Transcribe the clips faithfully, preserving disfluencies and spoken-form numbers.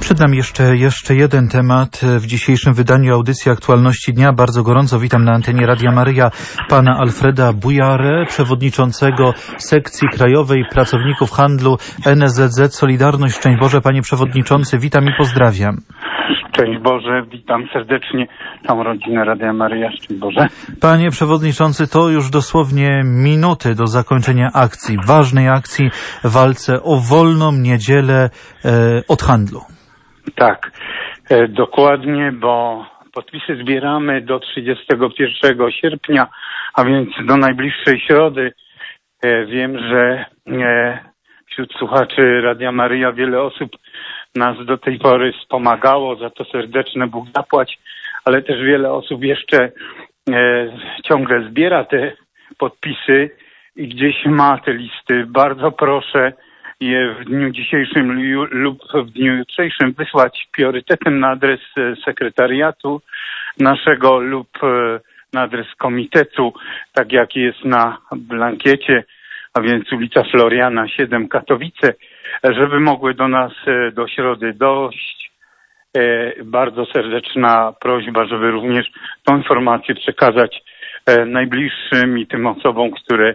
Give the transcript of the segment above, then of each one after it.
Przed nami jeszcze, jeszcze jeden temat w dzisiejszym wydaniu audycji Aktualności Dnia. Bardzo gorąco witam na antenie Radia Maryja pana Alfreda Bujarę, przewodniczącego sekcji krajowej pracowników handlu N S Z Z Solidarność. Szczęść Boże, panie przewodniczący, witam i pozdrawiam. Szczęść Boże, witam serdecznie całą rodzinę Radia Maryja. Szczęść Boże. Panie przewodniczący, to już dosłownie minuty do zakończenia akcji, ważnej akcji w walce o wolną niedzielę e, od handlu. Tak, e, dokładnie, bo podpisy zbieramy do trzydziestego pierwszego sierpnia, a więc do najbliższej środy. E, wiem, że e, wśród słuchaczy Radia Maryja wiele osób nas do tej pory wspomagało, za to serdeczne Bóg zapłać, ale też wiele osób jeszcze e, ciągle zbiera te podpisy i gdzieś ma te listy. Bardzo proszę je w dniu dzisiejszym lub w dniu jutrzejszym wysłać priorytetem na adres sekretariatu naszego lub na adres komitetu, tak jak jest na blankiecie, a więc ulica Floriana siedem, Katowice, żeby mogły do nas do środy dojść. Bardzo serdeczna prośba, żeby również tą informację przekazać najbliższym i tym osobom, które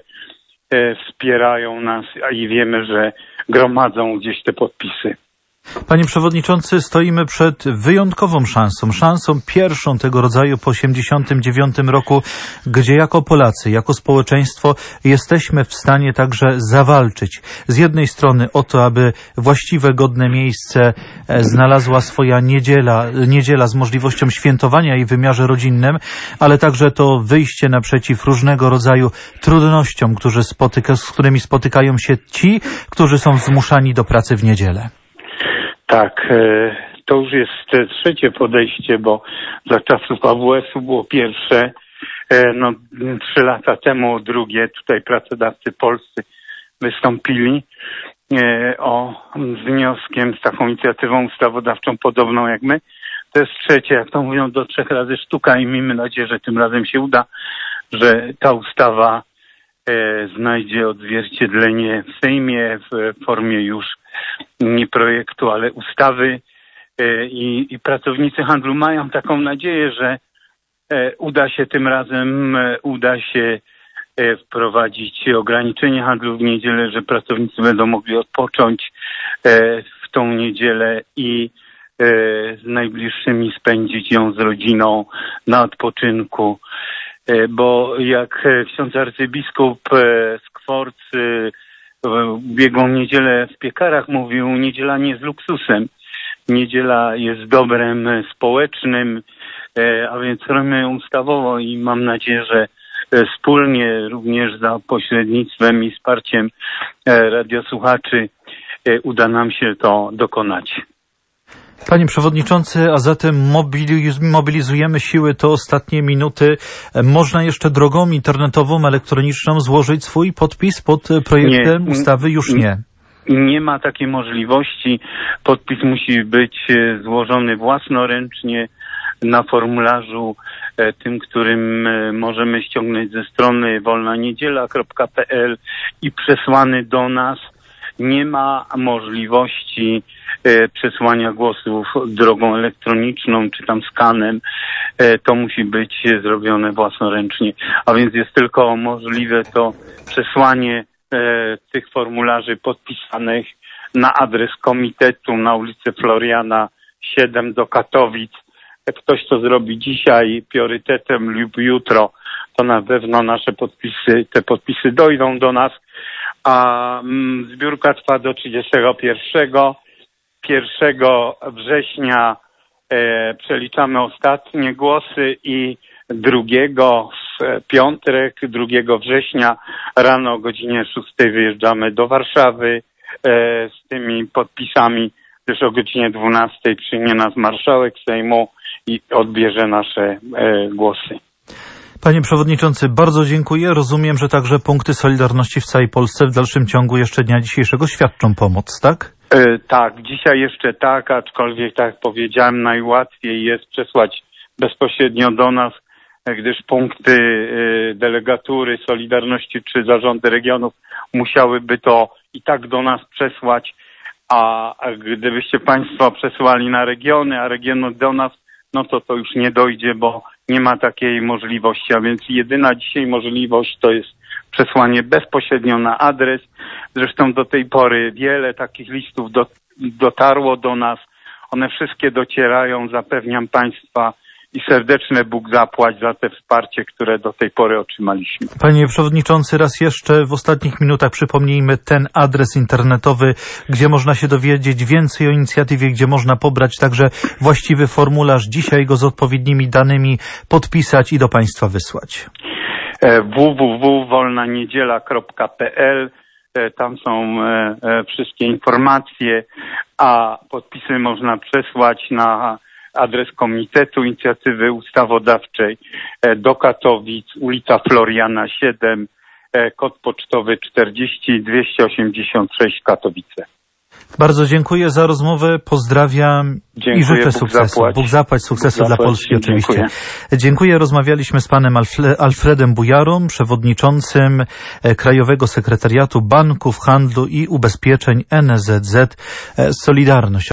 wspierają nas, a i wiemy, że gromadzą gdzieś te podpisy. Panie przewodniczący, stoimy przed wyjątkową szansą, szansą pierwszą tego rodzaju po osiemdziesiątym dziewiątym roku, gdzie jako Polacy, jako społeczeństwo jesteśmy w stanie także zawalczyć. Z jednej strony o to, aby właściwe, godne miejsce znalazła swoja niedziela, niedziela z możliwością świętowania jej w wymiarze rodzinnym, ale także to wyjście naprzeciw różnego rodzaju trudnościom, którzy spotyka, z którymi spotykają się ci, którzy są zmuszani do pracy w niedzielę. Tak, to już jest trzecie podejście, bo za czasów A W S-u było pierwsze, no trzy lata temu drugie, tutaj pracodawcy polscy wystąpili o, z wnioskiem, z taką inicjatywą ustawodawczą podobną jak my. To jest trzecie, jak to mówią, do trzech razy sztuka i miejmy nadzieję, że tym razem się uda, że ta ustawa znajdzie odzwierciedlenie w Sejmie w formie już nie projektu, ale ustawy i, i pracownicy handlu mają taką nadzieję, że uda się tym razem, uda się wprowadzić ograniczenie handlu w niedzielę, że pracownicy będą mogli odpocząć w tą niedzielę i z najbliższymi spędzić ją z rodziną na odpoczynku. Bo jak ksiądz arcybiskup Skworc w ubiegłą niedzielę w Piekarach mówił, niedziela nie jest luksusem. Niedziela jest dobrem społecznym, a więc robimy ją ustawowo i mam nadzieję, że wspólnie również za pośrednictwem i wsparciem radiosłuchaczy uda nam się to dokonać. Panie przewodniczący, a zatem mobiliz- mobilizujemy siły, to ostatnie minuty. Można jeszcze drogą internetową, elektroniczną złożyć swój podpis pod projektem nie, ustawy? Już nie. Nie ma takiej możliwości. Podpis musi być złożony własnoręcznie na formularzu tym, którym możemy ściągnąć ze strony wolna niedziela kropka p l i przesłany do nas. Nie ma możliwości e, przesłania głosów drogą elektroniczną czy tam skanem. E, to musi być zrobione własnoręcznie. A więc jest tylko możliwe to przesłanie e, tych formularzy podpisanych na adres komitetu na ulicę Floriana siedem do Katowic. Jak ktoś to zrobi dzisiaj priorytetem lub jutro, to na pewno nasze podpisy, te podpisy dojdą do nas. A zbiórka trwa do trzydziestego pierwszego. pierwszego września e, przeliczamy ostatnie głosy i drugiego w piątek, drugiego września rano o godzinie szóstej wyjeżdżamy do Warszawy e, z tymi podpisami. Też o godzinie dwunastej przyjmie nas marszałek Sejmu i odbierze nasze e, głosy. Panie przewodniczący, bardzo dziękuję. Rozumiem, że także punkty Solidarności w całej Polsce w dalszym ciągu jeszcze dnia dzisiejszego świadczą pomoc, tak? E, tak, dzisiaj jeszcze tak, aczkolwiek tak jak powiedziałem, najłatwiej jest przesłać bezpośrednio do nas, gdyż punkty e, delegatury Solidarności czy zarządy regionów musiałyby to i tak do nas przesłać, a gdybyście Państwo przesyłali na regiony, a regiony do nas, no to to już nie dojdzie, bo nie ma takiej możliwości, a więc jedyna dzisiaj możliwość to jest przesłanie bezpośrednio na adres. Zresztą do tej pory wiele takich listów do, dotarło do nas. One wszystkie docierają, zapewniam Państwa, i serdeczne Bóg zapłać za te wsparcie, które do tej pory otrzymaliśmy. Panie Przewodniczący, raz jeszcze w ostatnich minutach przypomnijmy ten adres internetowy, gdzie można się dowiedzieć więcej o inicjatywie, gdzie można pobrać także właściwy formularz, dzisiaj go z odpowiednimi danymi podpisać i do Państwa wysłać. w w w kropka wolna niedziela kropka p l. Tam są wszystkie informacje, a podpisy można przesłać na adres Komitetu Inicjatywy Ustawodawczej do Katowic, ulica Floriana siedem, kod pocztowy czterdzieści dwieście osiemdziesiąt sześć Katowice. Bardzo dziękuję za rozmowę, pozdrawiam dziękuję, i życzę Bóg sukcesu. Zapłać. Bóg zapłać sukcesu Bóg dla zapłać. Polski oczywiście. Dziękuję. dziękuję. Rozmawialiśmy z panem Alfle- Alfredem Bujarą, przewodniczącym Krajowego Sekretariatu Banków, Handlu i Ubezpieczeń N S Z Z Solidarność.